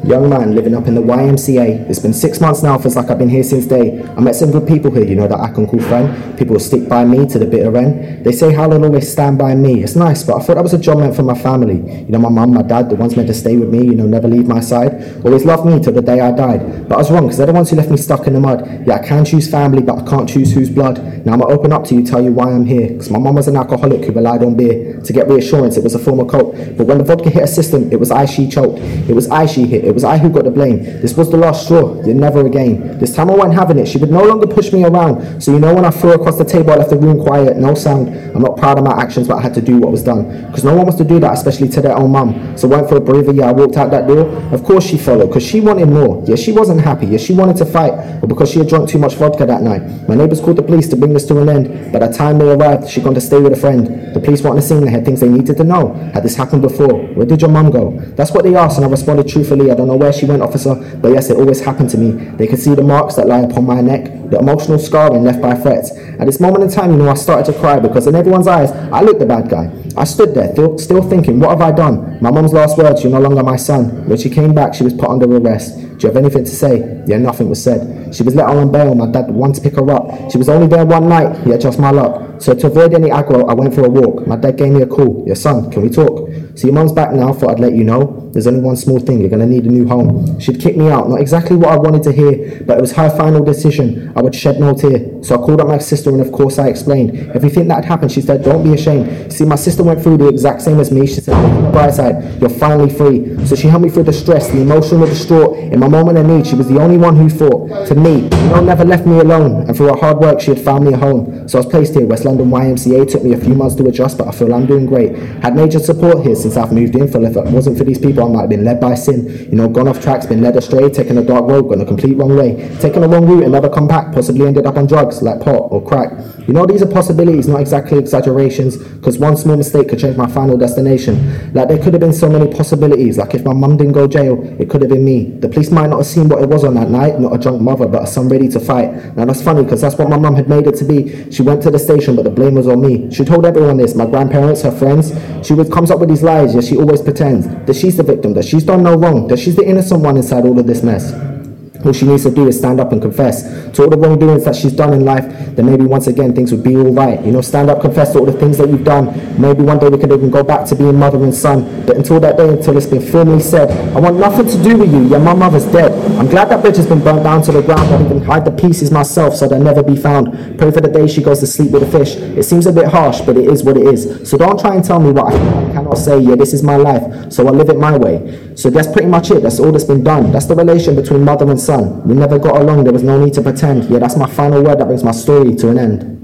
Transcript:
Young man living up in the YMCA. It's been 6 months now, feels like I've been here since day. I met some good people here, you know, that I can call friend. People will stick by me to the bitter end. They say how they'll always stand by me. It's nice, but I thought that was a job meant for my family. You know, my mum, my dad, the ones meant to stay with me, you know, never leave my side. Always loved me till the day I died. But I was wrong, because they're the ones who left me stuck in the mud. Yeah, I can choose family, but I can't choose whose blood. Now I'm gonna open up to you, tell you why I'm here. Because my mum was an alcoholic who relied on beer. To get reassurance, it was a form of cope. But when the vodka hit her system, it was I she choked. It was I she hit. It was I who got the blame. This was the last straw. You're never again. This time I wasn't having it. She would no longer push me around. So you know when I threw across the table, I left the room quiet, no sound. I'm not proud of my actions, but I had to do what was done. Because no one wants to do that, especially to their own mum. So went for a breather. Yeah, I walked out that door. Of course she followed, because she wanted more. Yeah, she wasn't happy. Yeah, she wanted to fight. But because she had drunk too much vodka that night. My neighbours called the police to bring this to an end. By the time they arrived, she'd gone to stay with a friend. The police weren't on the scene. They had things they needed to know. Had this happened before? Where did your mum go? That's what they asked, and I responded truthfully. I don't know where she went, officer, but yes, it always happened to me. They could see the marks that lie upon my neck, the emotional scarring left by threats. At this moment in time, you know, I started to cry because in everyone's eyes, I looked the bad guy. I stood there, still thinking, what have I done? My mum's last words, you're no longer my son. When she came back, she was put under arrest. Do you have anything to say? Yeah, nothing was said. She was let on bail. My dad wanted to pick her up. She was only there one night. Yeah, just my luck. So to avoid any aggro, I went for a walk. My dad gave me a call. Yeah, son, can we talk? So your mum's back now, thought I'd let you know. There's only one small thing, you're going to need a new home. She'd kick me out, not exactly what I wanted to hear, but it was her final decision. I would shed no tear. So I called up my sister and of course I explained. Everything that had happened, she said, don't be ashamed. See, my sister went through the exact same as me. She said, look on the bright side, you're finally free. So she helped me through the stress, the emotional distraught. In my moment of need, she was the only one who fought. To me, you know, never left me alone. And through her hard work, she had found me a home. So I was placed here, West London YMCA. Took me a few months to adjust, but I feel I'm doing great. Had major support here since I've moved in. Feel if it wasn't for these people, I might have been led by sin. You know, gone off tracks, been led astray, taken a dark road, gone a complete wrong way, taken a wrong route and never come back, possibly ended up on drugs like pot or crack. You know, these are possibilities, not exactly exaggerations, because one small mistake could change my final destination. Like there could have been so many possibilities, like if my mum didn't go jail, it could have been me. The police might not have seen what it was on that night, not a drunk mother, but a son ready to fight. Now that's funny, because that's what my mum had made it to be. She went to the station, but the blame was on me. She told everyone this, my grandparents, her friends. She comes up with these lies, yeah, she always pretends that she's the victim, that she's done no wrong, that she's the innocent one inside all of this mess. All she needs to do is stand up and confess to all the wrongdoings that she's done in life. Then maybe once again things would be all right. You know, stand up, confess to all the things that you've done. Maybe one day we could even go back to being mother and son. But until that day, until it's been formally said, I want nothing to do with you. Yeah, my mother's dead. I'm glad that bridge has been burnt down to the ground. I even hide the pieces myself so they'll never be found. Pray for the day she goes to sleep with a fish. It seems a bit harsh, but it is what it is. So don't try and tell me what I cannot say. Yeah, this is my life, so I live it my way. So that's pretty much it. That's all that's been done. That's the relation between mother and son. We never got along. There was no need to pretend. Yeah, that's my final word. That brings my story to an end.